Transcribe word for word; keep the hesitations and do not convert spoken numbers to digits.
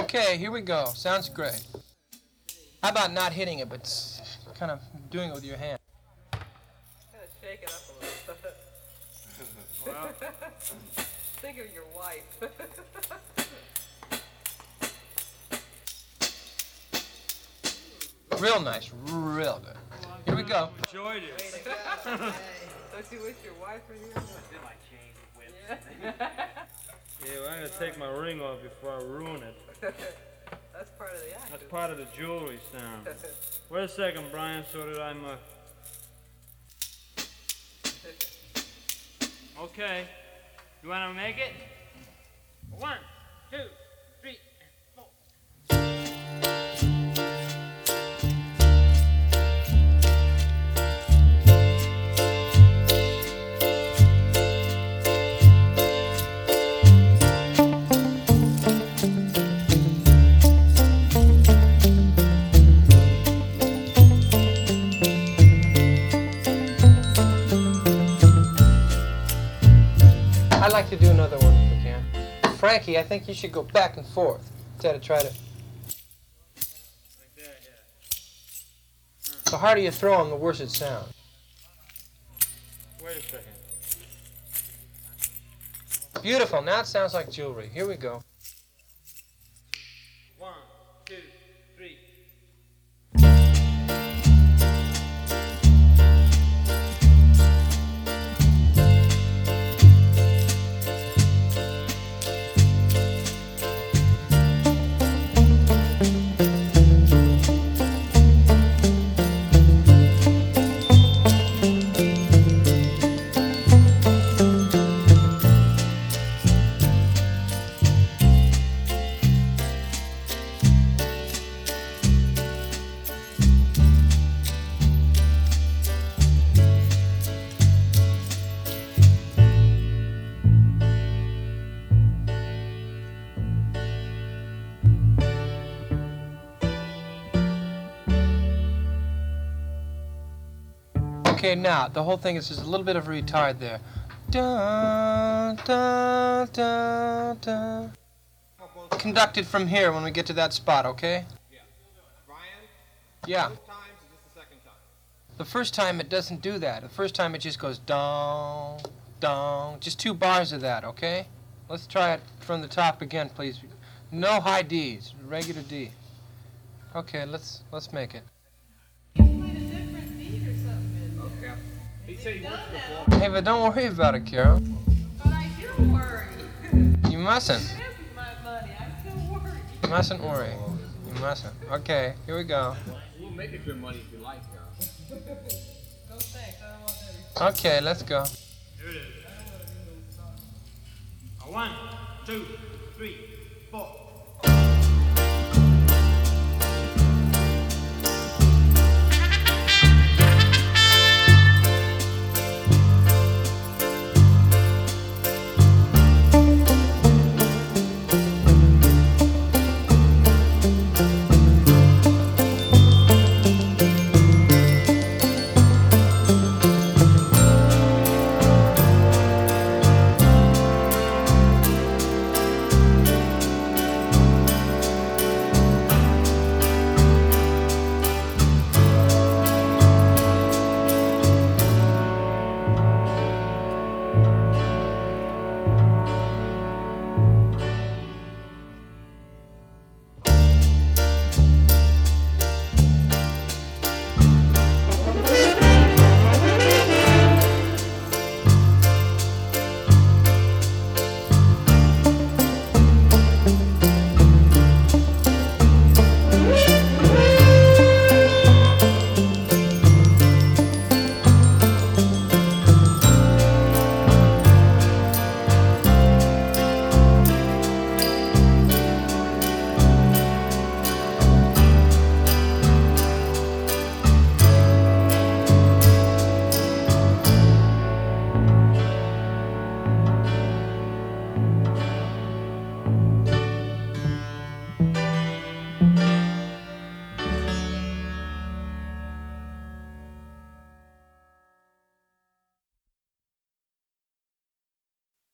Okay, here we go. Sounds great. How about not hitting it, but kind of doing it with your hand? Kind of shake it up a little. Well, think of your wife. Real nice, real good. Here we go. Enjoyed it. Don't you wish your wife were here? Yeah. Yeah, well, I'm gonna take my ring off before I ruin it. That's part of the act. That's part of the jewelry sound. Wait a second, Brian, so that I'm uh... Okay. You wanna make it? One, two, three, four. I'd like to do another one if we can. Frankie, I think you should go back and forth instead of try to... Like that, yeah. The harder you throw them, the worse it sounds. Wait a second. Beautiful, now it sounds like jewelry. Here we go. One, two, three. Okay, now, the whole thing is just a little bit of a retard there. Dun, dun, dun, dun. Conduct it from here when we get to that spot, okay? Yeah. Ryan? Yeah. Both times or just the second time? The first time it doesn't do that. The first time it just goes dong, dong. Just two bars of that, okay? Let's try it from the top again, please. No high D's, regular D. Okay, let's let's make it. He said he works before. Hey, but don't worry about it, Carol. But I do worry. You mustn't. This is my money. I still worry. You mustn't worry. You mustn't. Okay, here we go. We'll make it your money if you like, guys. No thanks. I don't want that. Okay, let's go. Here it is. One, two, three, four.